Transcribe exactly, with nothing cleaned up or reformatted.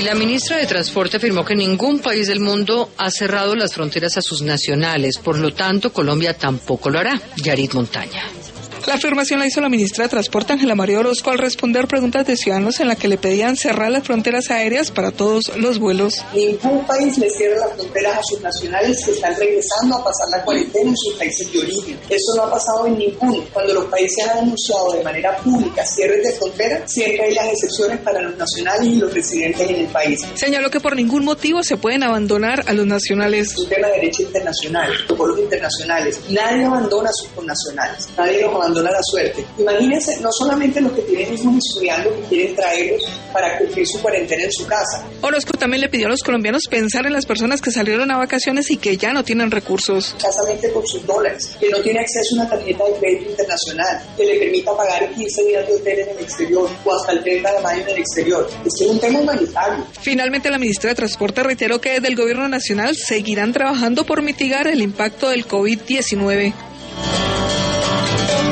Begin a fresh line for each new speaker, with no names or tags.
La ministra de Transporte afirmó que ningún país del mundo ha cerrado las fronteras a sus nacionales, por lo tanto Colombia tampoco lo hará. Yarit Montaña.
La afirmación la hizo la ministra de Transporte, Ángela María Orozco, al responder preguntas de ciudadanos en la que le pedían cerrar las fronteras aéreas para todos los vuelos.
Ningún país le cierra las fronteras a sus nacionales que están regresando a pasar la cuarentena en sus países de origen. Eso no ha pasado en ninguno. Cuando los países han anunciado de manera pública cierres de fronteras, siempre hay las excepciones para los nacionales y los residentes en el país.
Señaló que por ningún motivo se pueden abandonar a los nacionales.
Es un tema de derecho internacional, protocolos internacionales. Nadie abandona a sus connacionales. Nadie los abandona a la suerte. Imagínense, no solamente los que tienen hijos estudiando que quieren traerlos para cumplir su cuarentena en su casa.
Orozco también le pidió a los colombianos pensar en las personas que salieron a vacaciones y que ya no tienen recursos.
Escasamente por sus dólares, que no tiene acceso a una tarjeta de crédito internacional, que le permita pagar quince días de hotel en el exterior o hasta el treinta de mayo en el exterior. Este es un tema humanitario.
Finalmente, la ministra de Transporte reiteró que desde el gobierno nacional seguirán trabajando por mitigar el impacto del COVID diecinueve.